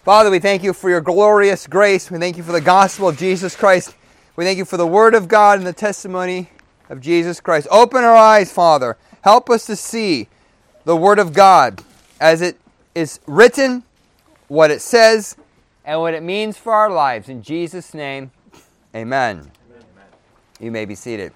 Father, we thank you for your glorious grace. We thank you for the gospel of Jesus Christ. We thank you for the word of God and the testimony of Jesus Christ. Open our eyes, Father. Help us to see the word of God as it is written, what it says, and what it means for our lives. In Jesus' name, amen. Amen. You may be seated.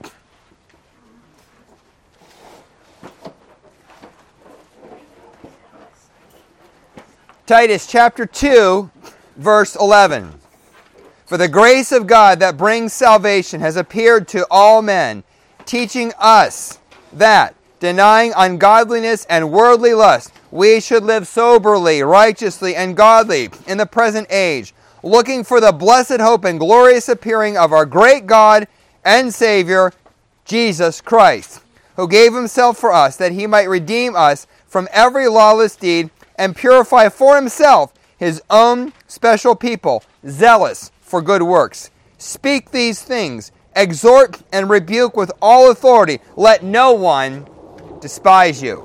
Titus chapter 2, verse 11. For the grace of God that brings salvation has appeared to all men, teaching us that, denying ungodliness and worldly lust, we should live soberly, righteously, and godly in the present age, looking for the blessed hope and glorious appearing of our great God and Savior, Jesus Christ, who gave himself for us, that he might redeem us from every lawless deed and purify for himself his own special people, zealous for good works. Speak these things, exhort and rebuke with all authority. Let no one despise you.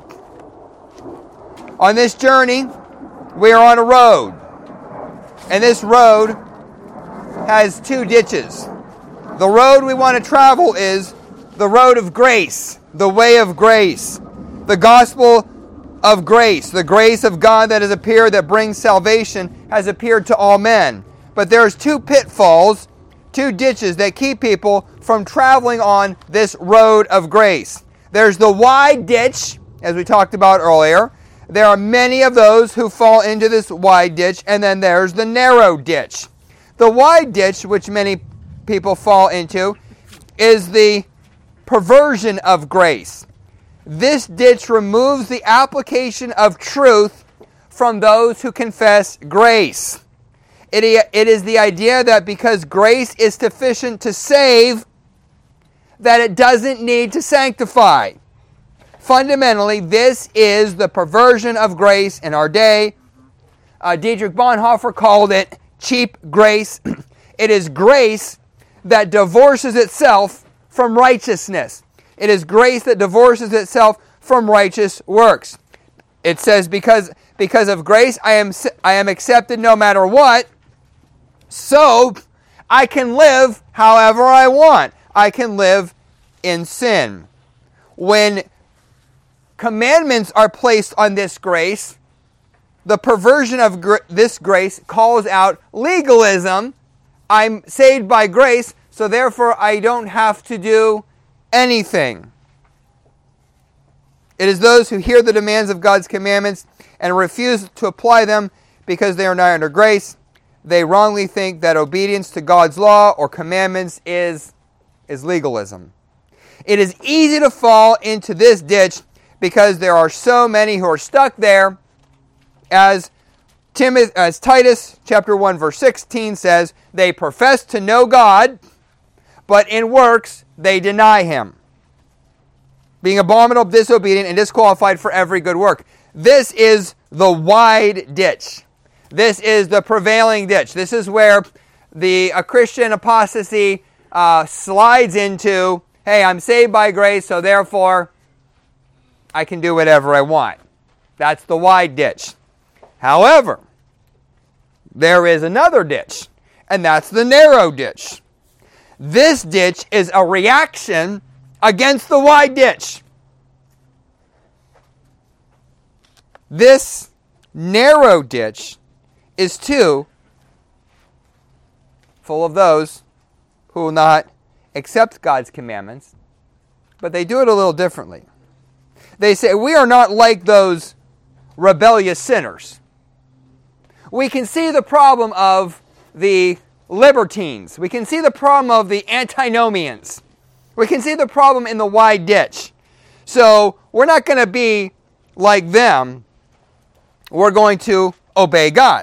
On this journey, we are on a road. And this road has two ditches. The road we want to travel is the road of grace, the way of grace, the gospel of grace, the grace of God that has appeared, that brings salvation, has appeared to all men. But there's two pitfalls, two ditches that keep people from traveling on this road of grace. There's the wide ditch, as we talked about earlier. There are many of those who fall into this wide ditch, and then there's the narrow ditch. The wide ditch, which many people fall into, is the perversion of grace. This ditch removes the application of truth from those who confess grace. It is the idea that because grace is sufficient to save, that it doesn't need to sanctify. Fundamentally, this is the perversion of grace in our day. Dietrich Bonhoeffer called it cheap grace. It is grace that divorces itself from righteousness. It is grace that divorces itself from righteous works. It says, because of grace, I am accepted no matter what, so I can live however I want. I can live in sin. When commandments are placed on this grace, the perversion of this grace calls out legalism. I'm saved by grace, so therefore I don't have to do anything. It is those who hear the demands of God's commandments and refuse to apply them because they are not under grace. They wrongly think that obedience to God's law or commandments is legalism. It is easy to fall into this ditch because there are so many who are stuck there. As Titus chapter 1 verse 16 says, they profess to know God, but in works they deny him, being abominable, disobedient, and disqualified for every good work. This is the wide ditch. This is the prevailing ditch. This is where a Christian apostasy slides into, hey, I'm saved by grace, so therefore I can do whatever I want. That's the wide ditch. However, there is another ditch, and that's the narrow ditch. This ditch is a reaction against the wide ditch. This narrow ditch is too full of those who will not accept God's commandments, but they do it a little differently. They say, we are not like those rebellious sinners. We can see the problem of the libertines. We can see the problem of the antinomians. We can see the problem in the wide ditch. So we're not going to be like them. We're going to obey God.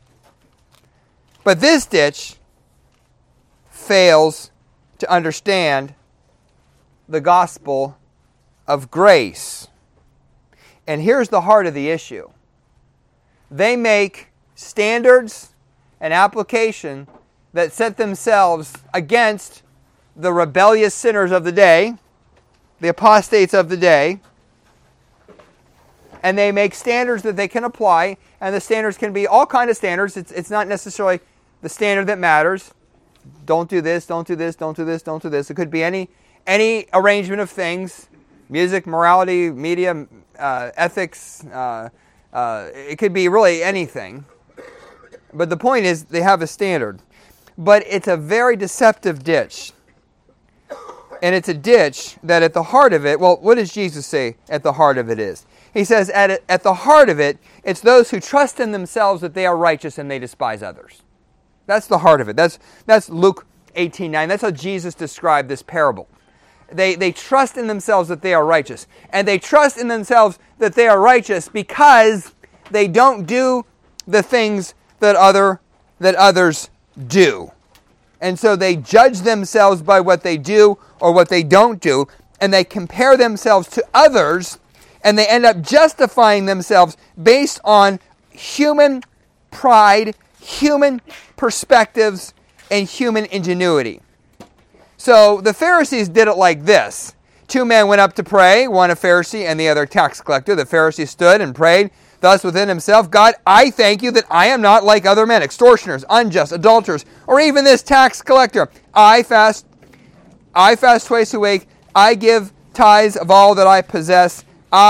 But this ditch fails to understand the gospel of grace. And here's the heart of the issue. They make standards and application that set themselves against the rebellious sinners of the day, the apostates of the day, And they make standards that they can apply, and the standards can be all kind of standards. It's not necessarily the standard that matters. Don't do this, don't do this, don't do this, don't do this. It could be any arrangement of things, music, morality, media, ethics. It could be really anything. But the point is they have a standard. But it's a very deceptive ditch. And it's a ditch that at the heart of it, well, what does Jesus say at the heart of it is? He says at the heart of it, it's those who trust in themselves that they are righteous and they despise others. That's the heart of it. That's Luke 18:9. That's how Jesus described this parable. They trust in themselves that they are righteous. And they trust in themselves that they are righteous because they don't do the things that others do. And so they judge themselves by what they do or what they don't do, and they compare themselves to others, and they end up justifying themselves based on human pride, human perspectives, and human ingenuity. So the Pharisees did it like this. Two men went up to pray, one a Pharisee and the other a tax collector. The Pharisee stood and prayed thus within himself, God, I thank you that I am not like other men, extortioners, unjust, adulterers, or even this tax collector. I fast twice a week. I give tithes of all that I possess.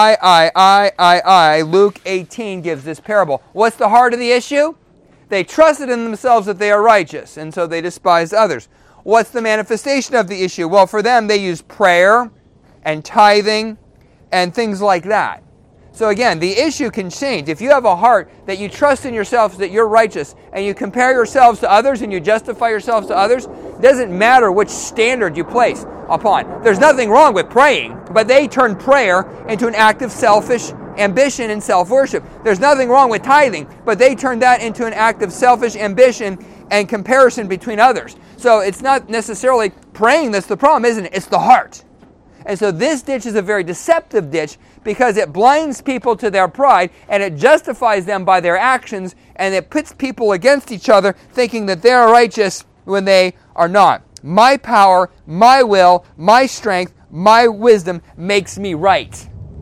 I. Luke 18 gives this parable. What's the heart of the issue? They trusted in themselves that they are righteous, and so they despised others. What's the manifestation of the issue? Well, for them, they use prayer and tithing and things like that. So again, the issue can change. If you have a heart that you trust in yourselves that you're righteous and you compare yourselves to others and you justify yourselves to others, it doesn't matter which standard you place upon. There's nothing wrong with praying, but they turn prayer into an act of selfish ambition and self-worship. There's nothing wrong with tithing, but they turn that into an act of selfish ambition and comparison between others. So it's not necessarily praying that's the problem, isn't it? It's the heart. And so this ditch is a very deceptive ditch because it blinds people to their pride and it justifies them by their actions, and it pits people against each other thinking that they are righteous when they are not. My power, my will, my strength, my wisdom makes me right.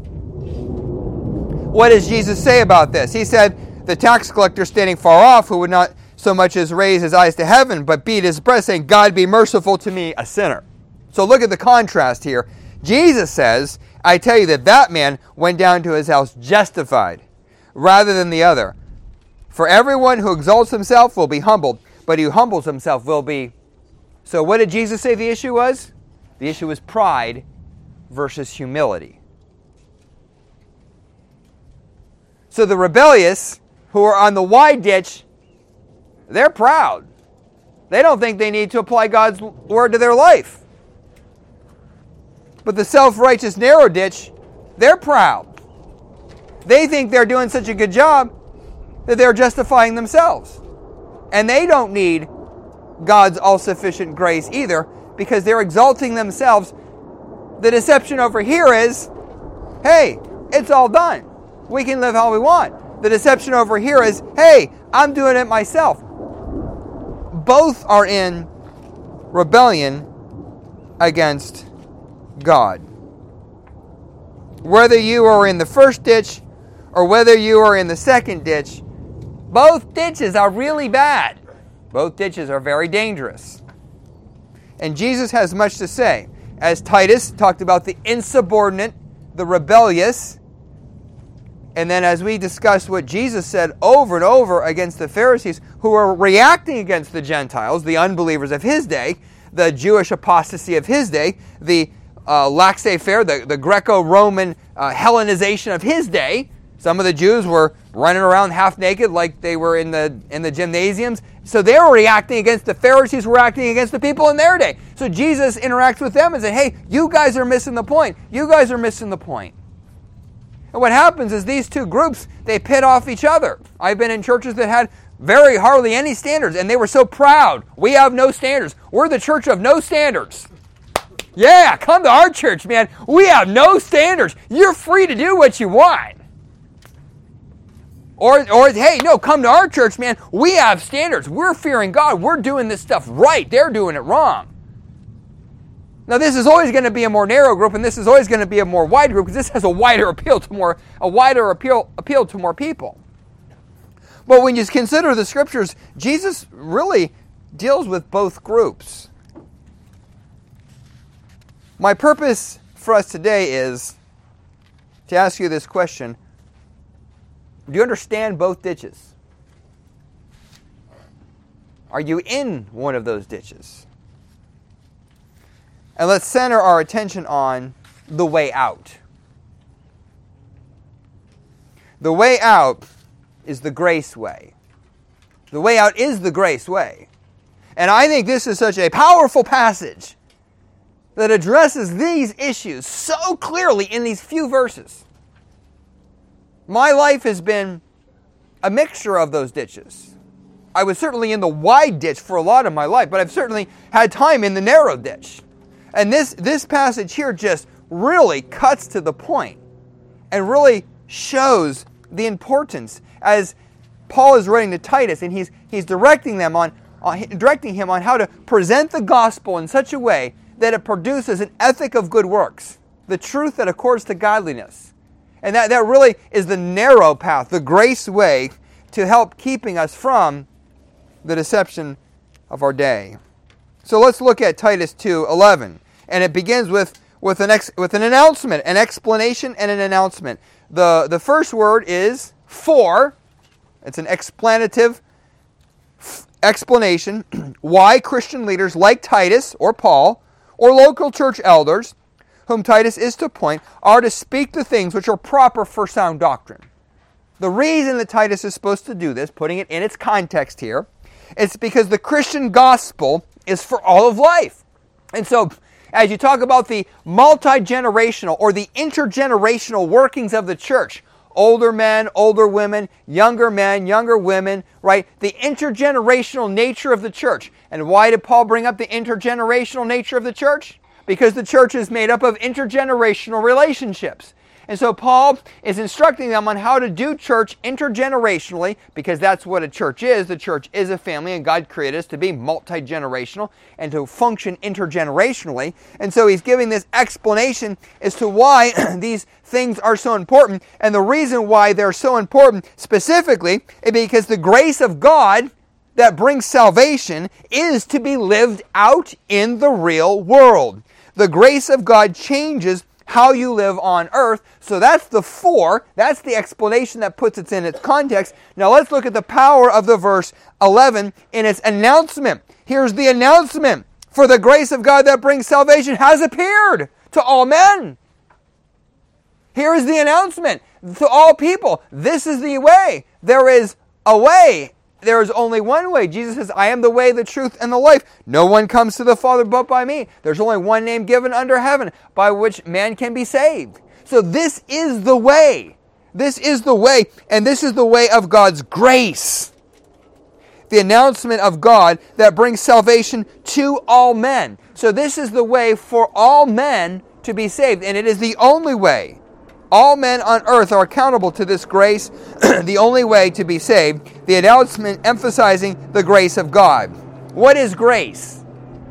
What does Jesus say about this? He said, the tax collector standing far off, who would not so much as raise his eyes to heaven, but beat his breast, saying, God be merciful to me, a sinner. So look at the contrast here. Jesus says, I tell you that man went down to his house justified, rather than the other. For everyone who exalts himself will be humbled, but he who humbles himself will be. So what did Jesus say the issue was? The issue was pride versus humility. So the rebellious, who are on the wide ditch, they're proud. They don't think they need to apply God's word to their life. But the self-righteous narrow ditch, they're proud. They think they're doing such a good job that they're justifying themselves. And they don't need God's all-sufficient grace either, because they're exalting themselves. The deception over here is, hey, it's all done. We can live how we want. The deception over here is, hey, I'm doing it myself. Both are in rebellion against God. Whether you are in the first ditch or whether you are in the second ditch, both ditches are really bad. Both ditches are very dangerous. And Jesus has much to say. As Titus talked about the insubordinate, the rebellious, and then as we discussed what Jesus said over and over against the Pharisees who were reacting against the Gentiles, the unbelievers of his day, the Jewish apostasy of his day, the laissez-faire, the Greco-Roman Hellenization of his day. Some of the Jews were running around half naked like they were in the gymnasiums. So they were reacting against the Pharisees, were acting against the people in their day. So Jesus interacts with them and says, hey, you guys are missing the point. You guys are missing the point. And what happens is these two groups, they pit off each other. I've been in churches that had hardly any standards, and they were so proud. We have no standards. We're the church of no standards. Yeah, come to our church, man. We have no standards. You're free to do what you want. Or hey, no, come to our church, man. We have standards. We're fearing God. We're doing this stuff right. They're doing it wrong. Now, this is always going to be a more narrow group, and this is always going to be a more wide group, because this has a wider appeal to more people. But when you consider the Scriptures, Jesus really deals with both groups. My purpose for us today is to ask you this question: do you understand both ditches? Are you in one of those ditches? And let's center our attention on the way out. The way out is the grace way. The way out is the grace way. And I think this is such a powerful passage that addresses these issues so clearly in these few verses. My life has been a mixture of those ditches. I was certainly in the wide ditch for a lot of my life, but I've certainly had time in the narrow ditch. And this passage here just really cuts to the point and really shows the importance, as Paul is writing to Titus, and he's directing him on how to present the gospel in such a way that it produces an ethic of good works, the truth that accords to godliness. And that really is the narrow path, the grace way, to help keeping us from the deception of our day. So let's look at Titus 2:11, and it begins with an announcement, an explanation, and an announcement. The first word is for. It's an explanative explanation why Christian leaders like Titus or Paul or local church elders, whom Titus is to appoint, are to speak the things which are proper for sound doctrine. The reason that Titus is supposed to do this, putting it in its context here, is because the Christian gospel is for all of life. And so, as you talk about the multi-generational or the intergenerational workings of the church, older men, older women, younger men, younger women, right? The intergenerational nature of the church. And why did Paul bring up the intergenerational nature of the church? Because the church is made up of intergenerational relationships. And so Paul is instructing them on how to do church intergenerationally, because that's what a church is. The church is a family, and God created us to be multi-generational and to function intergenerationally. And so he's giving this explanation as to why these things are so important. And the reason why they're so important specifically is because the grace of God that brings salvation is to be lived out in the real world. The grace of God changes how you live on earth. So that's the for. That's the explanation that puts it in its context. Now let's look at the power of the verse 11 in its announcement. Here's the announcement. For the grace of God that brings salvation has appeared to all men. Here is the announcement to all people. This is the way. There is a way. There is only one way. Jesus says, I am the way, the truth, and the life. No one comes to the Father but by me. There's only one name given under heaven by which man can be saved. So this is the way. This is the way, and this is the way of God's grace. The announcement of God that brings salvation to all men. So this is the way for all men to be saved, and it is the only way. All men on earth are accountable to this grace, the only way to be saved. The announcement emphasizing the grace of God. What is grace?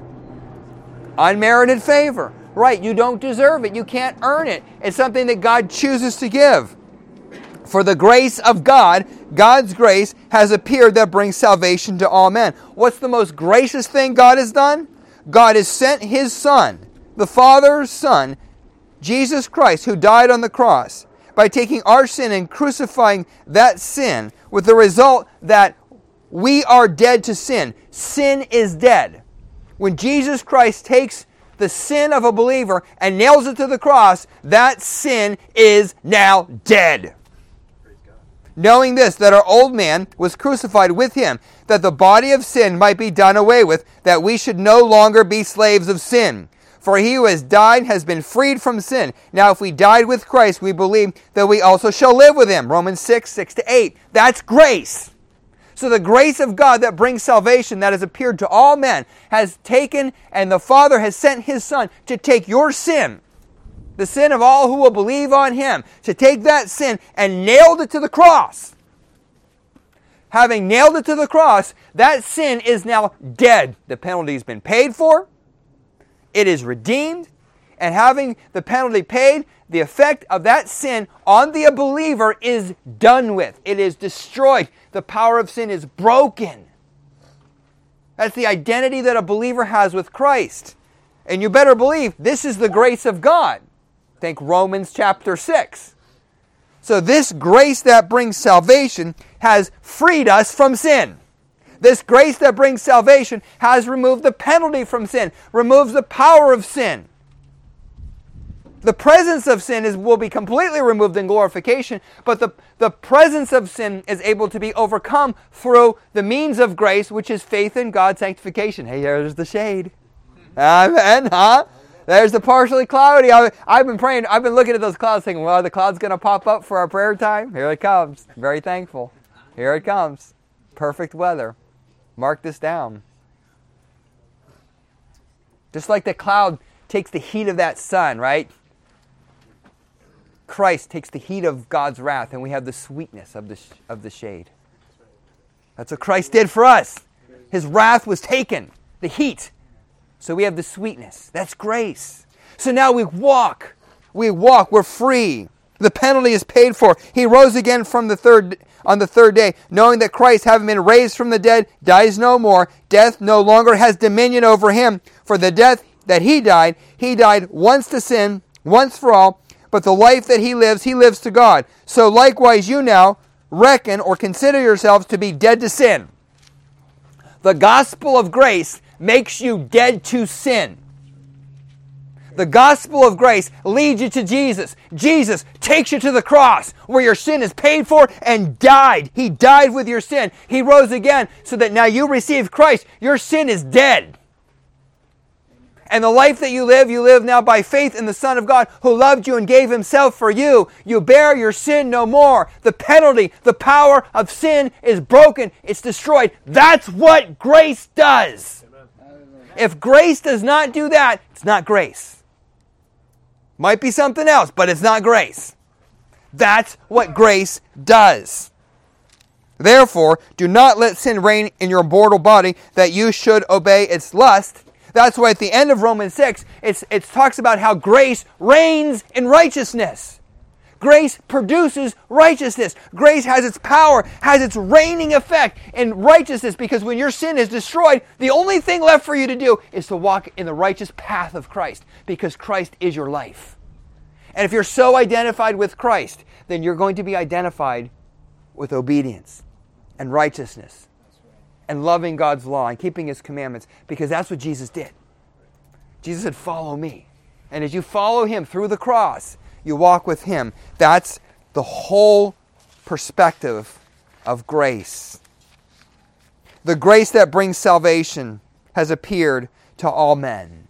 Unmerited favor. Right, you don't deserve it. You can't earn it. It's something that God chooses to give. For the grace of God, God's grace has appeared that brings salvation to all men. What's the most gracious thing God has done? God has sent His Son, the Father's Son, Jesus Christ, who died on the cross, by taking our sin and crucifying that sin, with the result that we are dead to sin. Sin is dead. When Jesus Christ takes the sin of a believer and nails it to the cross, that sin is now dead. Knowing this, that our old man was crucified with Him, that the body of sin might be done away with, that we should no longer be slaves of sin. For he who has died has been freed from sin. Now if we died with Christ, we believe that we also shall live with Him. Romans 6:6-8. That's grace. So the grace of God that brings salvation, that has appeared to all men, has taken, and the Father has sent His Son to take your sin, the sin of all who will believe on Him, to take that sin and nailed it to the cross. Having nailed it to the cross, that sin is now dead. The penalty has been paid for. It is redeemed, and having the penalty paid, the effect of that sin on the believer is done with. It is destroyed. The power of sin is broken. That's the identity that a believer has with Christ. And you better believe this is the grace of God. Think Romans chapter 6. So this grace that brings salvation has freed us from sin. This grace that brings salvation has removed the penalty from sin, removes the power of sin. The presence of sin will be completely removed in glorification, but the presence of sin is able to be overcome through the means of grace, which is faith in God's sanctification. Hey, there's the shade. Amen, huh? There's the partially cloudy. I've been praying. I've been looking at those clouds thinking, well, are the clouds going to pop up for our prayer time? Here it comes. Very thankful. Here it comes. Perfect weather. Mark this down. Just like the cloud takes the heat of that sun, right? Christ takes the heat of God's wrath, and we have the sweetness of the shade. That's what Christ did for us. His wrath was taken, the heat. So we have the sweetness. That's grace. So now we walk. We're free. The penalty is paid for. He rose again on the third day, knowing that Christ, having been raised from the dead, dies no more. Death no longer has dominion over him. For the death that he died once to sin, once for all. But the life that he lives to God. So likewise you now reckon or consider yourselves to be dead to sin. The gospel of grace makes you dead to sin. The gospel of grace leads you to Jesus. Jesus takes you to the cross where your sin is paid for and died. He died with your sin. He rose again so that now you receive Christ. Your sin is dead. And the life that you live now by faith in the Son of God who loved you and gave himself for you. You bear your sin no more. The penalty, the power of sin is broken. It's destroyed. That's what grace does. If grace does not do that, it's not grace. Might be something else, but it's not grace. That's what grace does. Therefore, do not let sin reign in your mortal body, that you should obey its lust. That's why at the end of Romans 6, it talks about how grace reigns in righteousness. Grace produces righteousness. Grace has its power, has its reigning effect in righteousness, because when your sin is destroyed, the only thing left for you to do is to walk in the righteous path of Christ, because Christ is your life. And if you're so identified with Christ, then you're going to be identified with obedience and righteousness and loving God's law and keeping his commandments, because that's what Jesus did. Jesus said, follow me. And as you follow him through the cross, you walk with him. That's the whole perspective of grace. The grace that brings salvation has appeared to all men.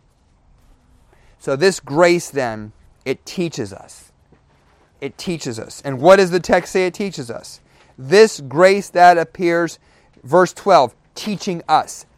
So this grace then, it teaches us. It teaches us. And what does the text say it teaches us? This grace that appears, verse 12, teaching us.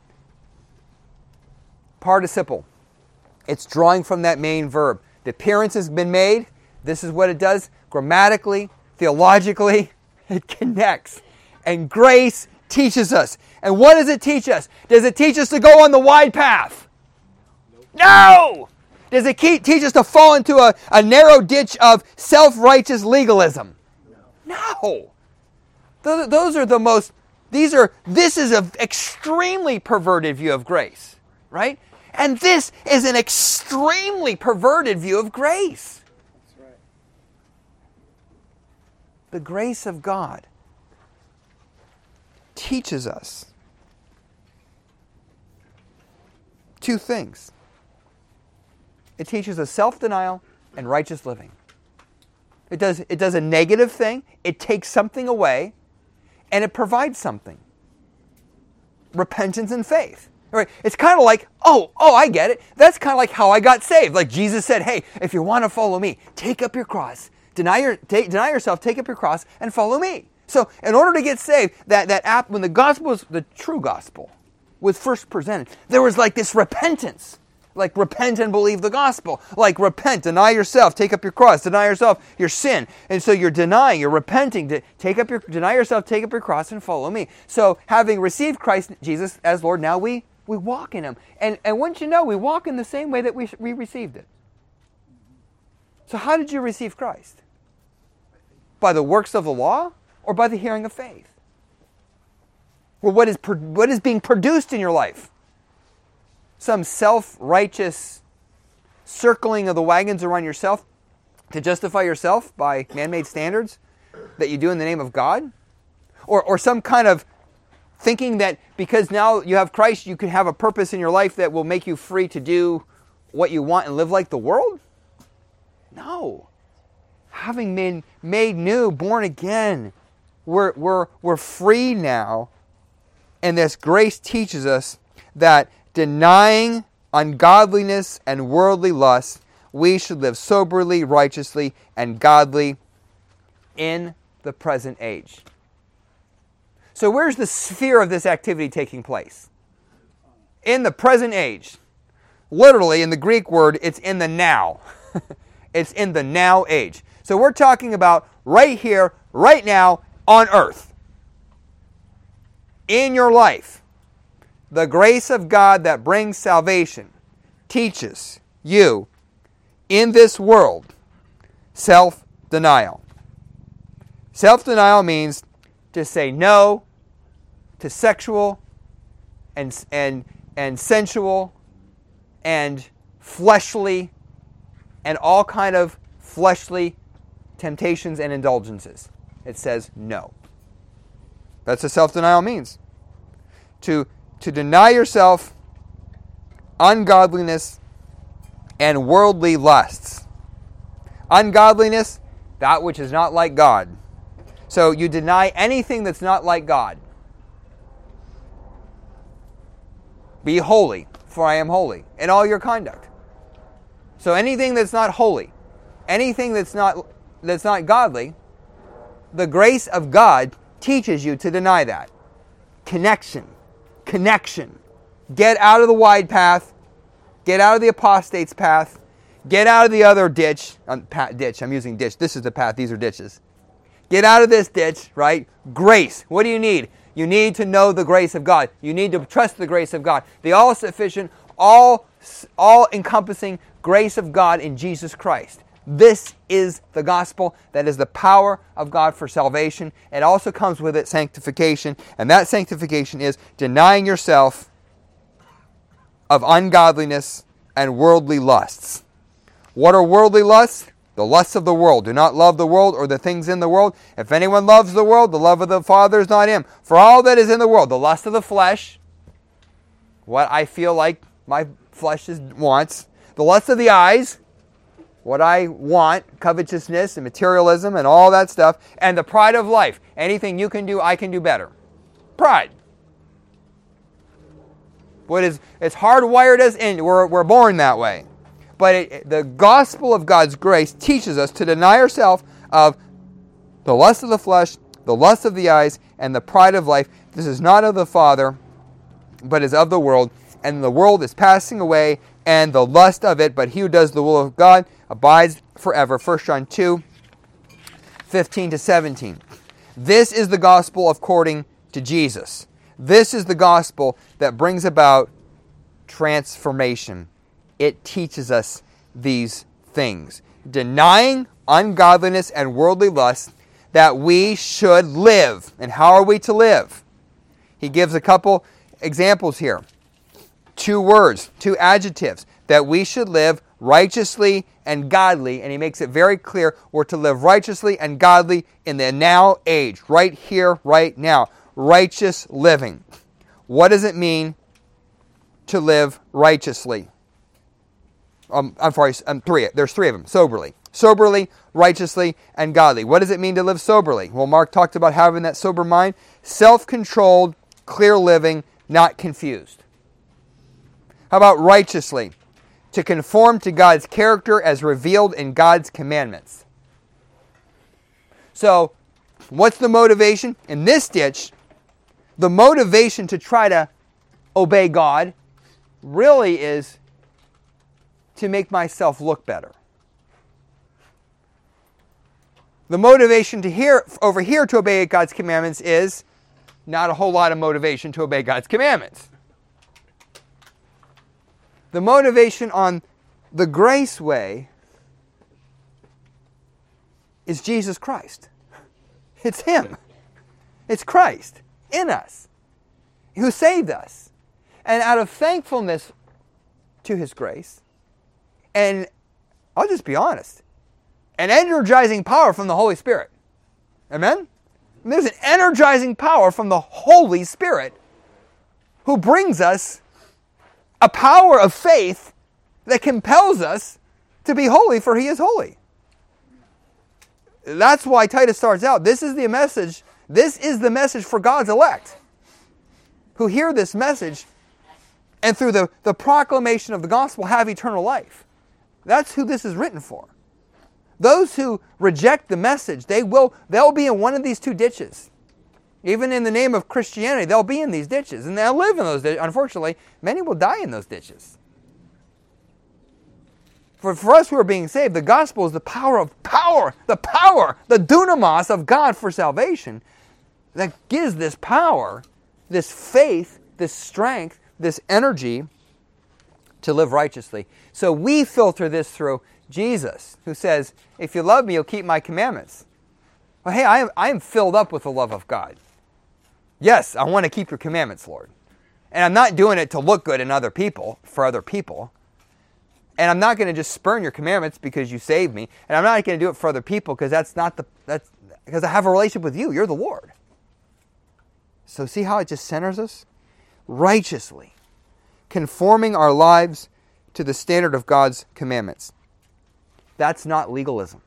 Participle. It's drawing from that main verb. The appearance has been made. This is what it does. Grammatically, theologically, it connects. And grace teaches us. And what does it teach us? Does it teach us to go on the wide path? No! Does it teach us to fall into a narrow ditch of self-righteous legalism? No! Those are the most... This is an extremely perverted view of grace, right? And this is an extremely perverted view of grace. That's right. The grace of God teaches us two things. It teaches us self-denial and righteous living. It does a negative thing. It takes something away, and it provides something. Repentance and faith. Right? It's kind of like, oh, I get it. That's kind of like how I got saved. Like Jesus said, hey, if you want to follow me, take up your cross. Deny yourself, take up your cross, and follow me. So in order to get saved, when the gospel was, the true gospel, was first presented, there was like this repentance. Like repent and believe the gospel. Like repent, deny yourself, take up your cross, deny yourself your sin. And so you're denying, you're repenting, deny yourself, take up your cross and follow me. So having received Christ Jesus as Lord, now we We walk in Him. And wouldn't you know, we walk in the same way that we received it. So how did you receive Christ? By the works of the law or by the hearing of faith? Well, what is being produced in your life? Some self-righteous circling of the wagons around yourself to justify yourself by man-made standards that you do in the name of God? Or some kind of thinking that because now you have Christ, you can have a purpose in your life that will make you free to do what you want and live like the world? No. Having been made new, born again, we're free now. And this grace teaches us that denying ungodliness and worldly lust, we should live soberly, righteously, and godly in the present age. So where's the sphere of this activity taking place? In the present age. Literally, in the Greek word, it's in the now. It's in the now age. So we're talking about right here, right now, on earth. In your life, the grace of God that brings salvation teaches you, in this world, self-denial. Self-denial means to say no to sexual and sensual and fleshly and all kind of fleshly temptations and indulgences. It says no. That's what self-denial means. To deny yourself ungodliness and worldly lusts. Ungodliness, that which is not like God. So you deny anything that's not like God. Be holy, for I am holy, in all your conduct. So anything that's not holy, anything that's not godly, the grace of God teaches you to deny that. Connection. Get out of the wide path. Get out of the apostate's path. Get out of the other ditch. I'm using ditch. This is the path. These are ditches. Get out of this ditch, right? Grace. What do you need? You need to know the grace of God. You need to trust the grace of God. The all-sufficient, all-encompassing grace of God in Jesus Christ. This is the gospel. That is the power of God for salvation. It also comes with it sanctification. And that sanctification is denying yourself of ungodliness and worldly lusts. What are worldly lusts? The lusts of the world. Do not love the world or the things in the world. If anyone loves the world, the love of the Father is not in him. For all that is in the world, the lust of the flesh, what I feel like my flesh wants, the lust of the eyes, what I want, covetousness and materialism and all that stuff, and the pride of life. Anything you can do, I can do better. Pride. It's hardwired us in. We're born that way. But the gospel of God's grace teaches us to deny ourselves of the lust of the flesh, the lust of the eyes, and the pride of life. This is not of the Father, but is of the world. And the world is passing away, and the lust of it, but he who does the will of God abides forever. 1 John 2, 15 to 17. This is the gospel according to Jesus. This is the gospel that brings about transformation. It teaches us these things. Denying ungodliness and worldly lust, that we should live. And how are we to live? He gives a couple examples here. 2 words, 2 adjectives. That we should live righteously and godly. And he makes it very clear we're to live righteously and godly in the now age. Right here, right now. Righteous living. What does it mean to live righteously? There's 3 of them. Soberly, righteously, and godly. What does it mean to live soberly? Well, Mark talked about having that sober mind. Self-controlled, clear living, not confused. How about righteously? To conform to God's character as revealed in God's commandments. So, what's the motivation? In this ditch, the motivation to try to obey God really is to make myself look better. The motivation over here to obey God's commandments is not a whole lot of motivation to obey God's commandments. The motivation on the grace way is Jesus Christ. It's Him. It's Christ in us who saved us. And out of thankfulness to His grace, and I'll just be honest, an energizing power from the Holy Spirit. Amen? And there's an energizing power from the Holy Spirit who brings us a power of faith that compels us to be holy, for He is holy. That's why Titus starts out, this is the message for God's elect, who hear this message and through the proclamation of the gospel have eternal life. That's who this is written for. Those who reject the message, they'll be in one of these two ditches. Even in the name of Christianity, they'll be in these ditches. And they'll live in those ditches. Unfortunately, many will die in those ditches. For us who are being saved, the gospel is the power, the dunamis of God for salvation that gives this power, this faith, this strength, this energy to live righteously. So we filter this through Jesus, who says, if you love me, you'll keep my commandments. Well, hey, I am filled up with the love of God. Yes, I want to keep your commandments, Lord. And I'm not doing it to look good in other people, for other people. And I'm not going to just spurn your commandments because you saved me. And I'm not going to do it for other people because because I have a relationship with you. You're the Lord. So see how it just centers us? Righteously. Conforming our lives to the standard of God's commandments. That's not legalism.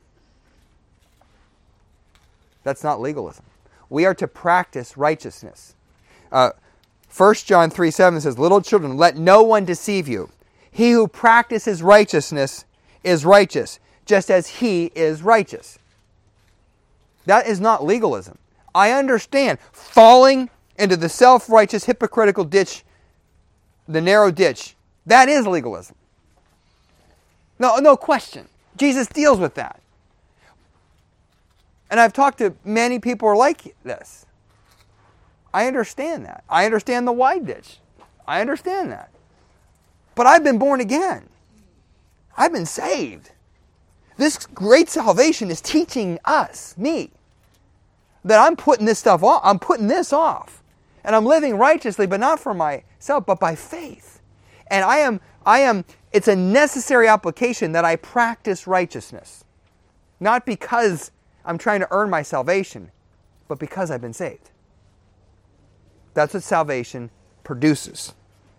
That's not legalism. We are to practice righteousness. 1 John 3:7 says, little children, let no one deceive you. He who practices righteousness is righteous, just as He is righteous. That is not legalism. I understand falling into the self-righteous, hypocritical ditch, the narrow ditch. That is legalism. No question. Jesus deals with that. And I've talked to many people who are like this. I understand that. I understand the wide ditch. I understand that. But I've been born again. I've been saved. This great salvation is teaching me, that I'm putting this stuff off. I'm putting this off. And I'm living righteously, but not for myself, but by faith. And it's a necessary application that I practice righteousness. Not because I'm trying to earn my salvation, but because I've been saved. That's what salvation produces.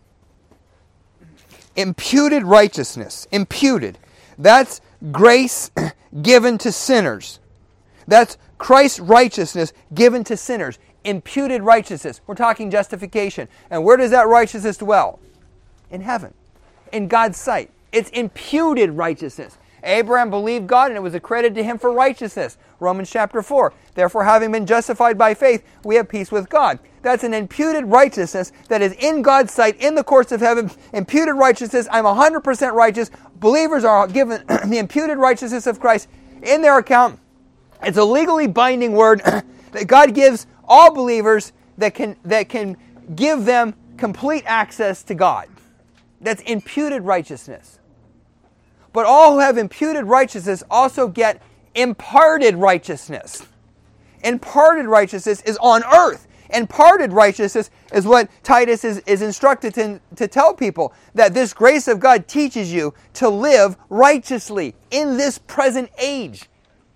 Imputed righteousness. Imputed. That's grace given to sinners. That's Christ's righteousness given to sinners. Imputed righteousness. We're talking justification. And where does that righteousness dwell? In heaven. In God's sight. It's imputed righteousness. Abraham believed God and it was accredited to him for righteousness. Romans chapter 4. Therefore, having been justified by faith, we have peace with God. That's an imputed righteousness that is in God's sight, in the courts of heaven. Imputed righteousness. I'm 100% righteous. Believers are given the imputed righteousness of Christ in their account. It's a legally binding word that God gives all believers that can give them complete access to God. That's imputed righteousness. But all who have imputed righteousness also get imparted righteousness. Imparted righteousness is on earth. Imparted righteousness is what Titus is instructed to tell people, that this grace of God teaches you to live righteously in this present age.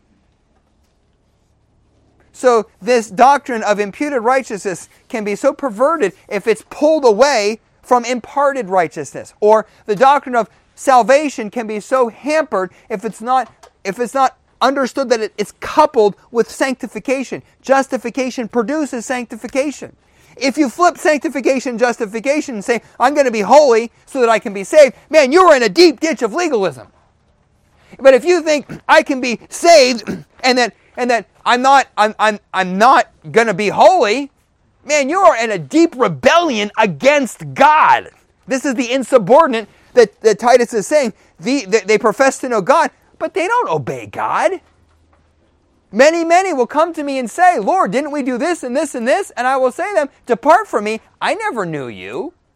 So this doctrine of imputed righteousness can be so perverted if it's pulled away from imparted righteousness. Or the doctrine of salvation can be so hampered if it's not understood that it's coupled with sanctification. Justification produces sanctification. If you flip sanctification and justification and say, I'm going to be holy so that I can be saved, man, you're in a deep ditch of legalism. But if you think I can be saved and that I'm not going to be holy, man, you are in a deep rebellion against God. This is the insubordinate that Titus is saying. They profess to know God, but they don't obey God. Many will come to me and say, Lord, didn't we do this and this and this? And I will say to them, depart from me, I never knew you.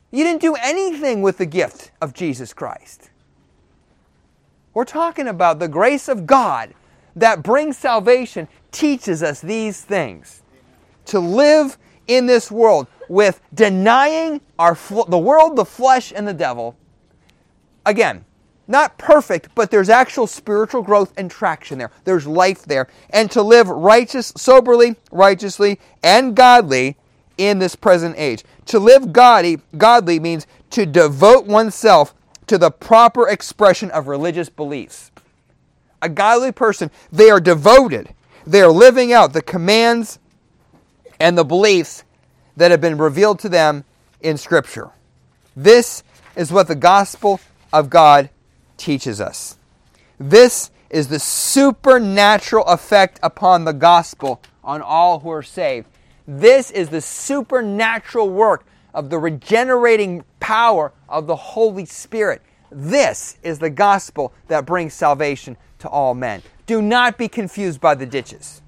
You didn't do anything with the gift of Jesus Christ. We're talking about the grace of God that brings salvation, teaches us these things. To live in this world with denying the world, the flesh, and the devil. Again, not perfect, but there's actual spiritual growth and traction there. There's life there. And to live soberly, righteously, and godly in this present age. To live godly means to devote oneself to the proper expression of religious beliefs. A godly person, they are devoted. They are living out the commands and the beliefs that have been revealed to them in Scripture. This is what the gospel of God teaches us. This is the supernatural effect upon the gospel on all who are saved. This is the supernatural work of the regenerating power of the Holy Spirit. This is the gospel that brings salvation to all men. Do not be confused by the ditches.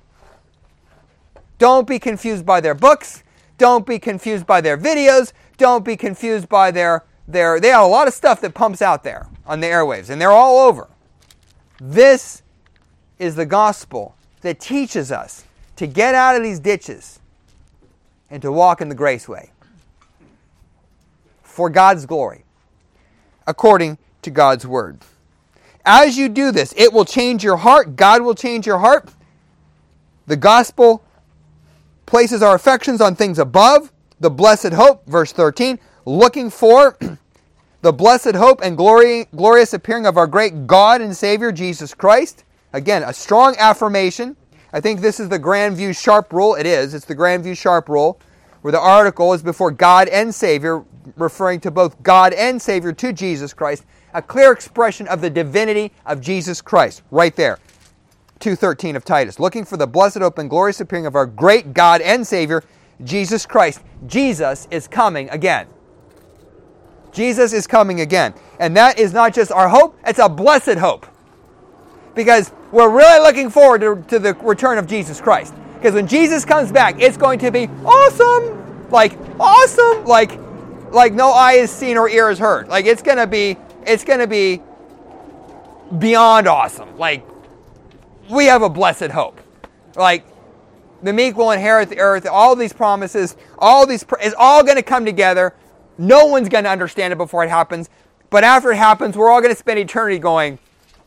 Don't be confused by their books. Don't be confused by their videos. Don't be confused by they have a lot of stuff that pumps out there on the airwaves, and they're all over. This is the gospel that teaches us to get out of these ditches and to walk in the grace way for God's glory, according to God's word. As you do this, it will change your heart. God will change your heart. The gospel places our affections on things above, the blessed hope, verse 13, looking for the blessed hope and glorious appearing of our great God and Savior, Jesus Christ. Again, a strong affirmation. I think this is the Grandview Sharp rule. It is. It's the Grandview Sharp rule, where the article is before God and Savior, referring to both God and Savior, to Jesus Christ. A clear expression of the divinity of Jesus Christ. Right there. 2:13 of Titus. Looking for the blessed hope and glorious appearing of our great God and Savior, Jesus Christ. Jesus is coming again. Jesus is coming again. And that is not just our hope, it's a blessed hope. Because we're really looking forward to the return of Jesus Christ. Because when Jesus comes back, it's going to be awesome. Like, awesome. Like no eye has seen or ear has heard. Like, it's going to be beyond awesome. Like, we have a blessed hope. Like, the meek will inherit the earth. All these promises, it's all going to come together. No one's going to understand it before it happens. But after it happens, we're all going to spend eternity going,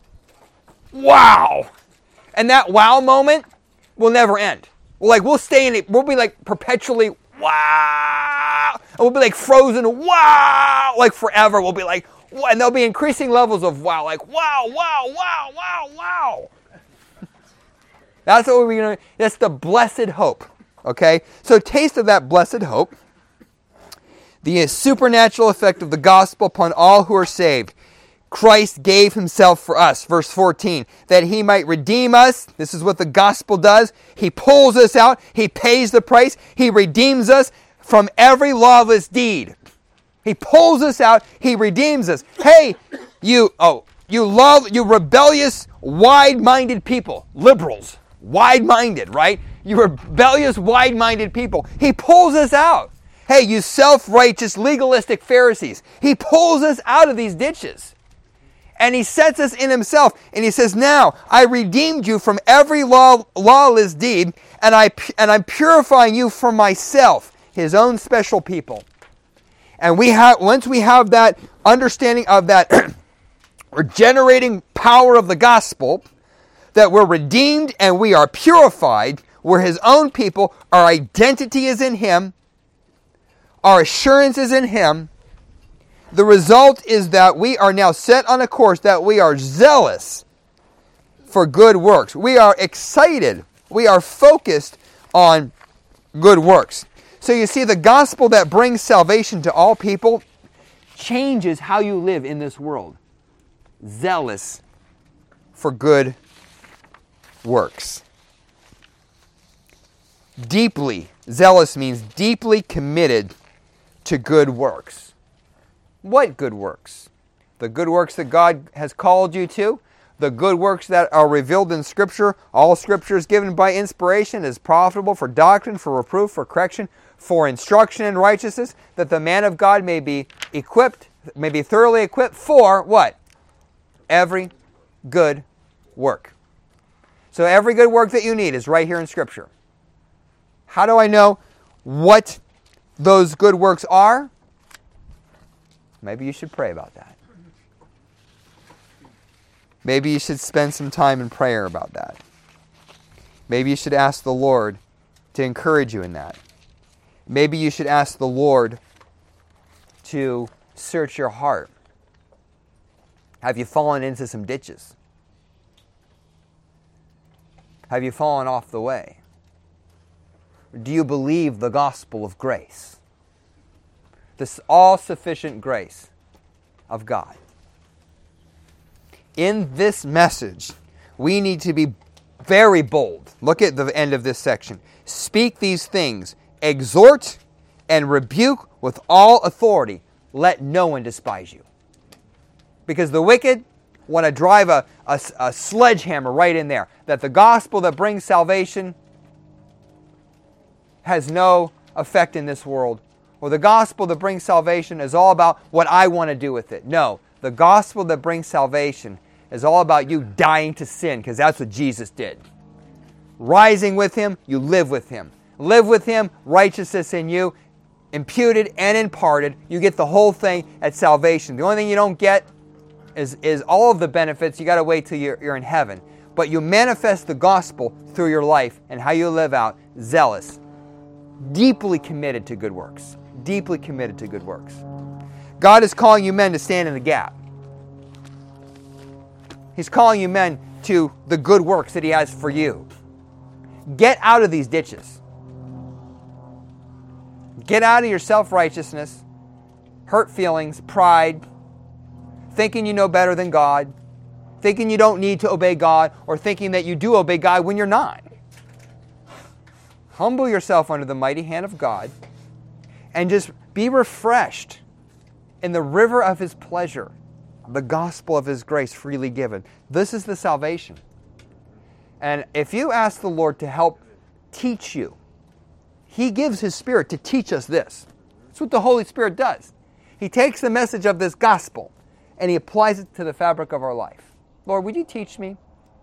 wow. And that wow moment will never end. We'll stay in it. We'll be like perpetually, wow. And we'll be like frozen, wow. Like forever. We'll be like, wow. And there'll be increasing levels of wow. Like, wow, wow, wow, wow, wow. That's what we're going to. That's the blessed hope. Okay? So taste of that blessed hope. The supernatural effect of the gospel upon all who are saved. Christ gave himself for us, verse 14, that he might redeem us. This is what the gospel does. He pulls us out. He pays the price. He redeems us from every lawless deed. He pulls us out. He redeems us. Hey, you rebellious, wide-minded people, liberals, wide-minded, right? You rebellious, wide-minded people. He pulls us out. Hey, you self-righteous, legalistic Pharisees. He pulls us out of these ditches. And he sets us in himself. And he says, now, I redeemed you from every lawless deed, and I'm purifying you for myself, his own special people. And once we have that understanding of that regenerating power of the gospel, that we're redeemed and we are purified, we're his own people, our identity is in him, our assurance is in him. The result is that we are now set on a course that we are zealous for good works. We are excited. We are focused on good works. So you see, the gospel that brings salvation to all people changes how you live in this world. Zealous for good works. Deeply, zealous means deeply committed to good works. What good works? The good works that God has called you to, the good works that are revealed in Scripture. All Scripture is given by inspiration, is profitable for doctrine, for reproof, for correction, for instruction in righteousness, that the man of God may be equipped, may be thoroughly equipped for what? Every good work. So every good work that you need is right here in Scripture. How do I know what those good works are? Maybe you should pray about that. Maybe you should spend some time in prayer about that. Maybe you should ask the Lord to encourage you in that. Maybe you should ask the Lord to search your heart. Have you fallen into some ditches? Have you fallen off the way? Do you believe the gospel of grace? This all-sufficient grace of God. In this message, we need to be very bold. Look at the end of this section. Speak these things, exhort and rebuke with all authority. Let no one despise you. Because the wicked want to drive a sledgehammer right in there. That the gospel that brings salvation has no effect in this world. Or the gospel that brings salvation is all about what I want to do with it. No, the gospel that brings salvation is all about you dying to sin, because that's what Jesus did. Rising with Him, you live with Him. Live with Him, righteousness in you, imputed and imparted. You get the whole thing at salvation. The only thing you don't get is all of the benefits. You got to wait till you're in heaven. But you manifest the gospel through your life and how you live out, zealous, deeply committed to good works. Deeply committed to good works. God is calling you men to stand in the gap. He's calling you men to the good works that He has for you. Get out of these ditches. Get out of your self-righteousness, hurt feelings, pride, thinking you know better than God, thinking you don't need to obey God, or thinking that you do obey God when you're not. Humble yourself under the mighty hand of God and just be refreshed in the river of His pleasure, the gospel of His grace freely given. This is the salvation. And if you ask the Lord to help teach you, He gives His Spirit to teach us this. That's what the Holy Spirit does. He takes the message of this gospel and He applies it to the fabric of our life. Lord, would You teach me?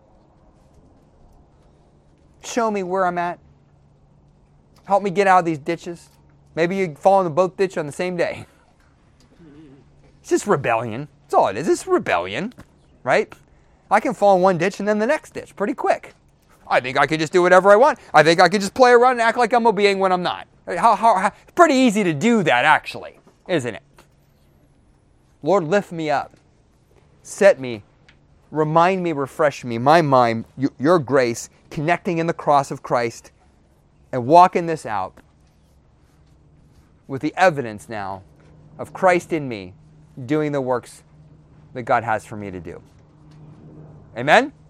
Show me where I'm at. Help me get out of these ditches. Maybe you fall in the both ditch on the same day. It's just rebellion. That's all it is. It's rebellion, right? I can fall in one ditch and then the next ditch pretty quick. I think I could just do whatever I want. I think I could just play around and act like I'm obeying when I'm not. It's pretty easy to do that, actually, isn't it? Lord, lift me up. Set me. Remind me, refresh me, my mind, Your grace, connecting in the cross of Christ, and walking this out with the evidence now of Christ in me doing the works that God has for me to do. Amen?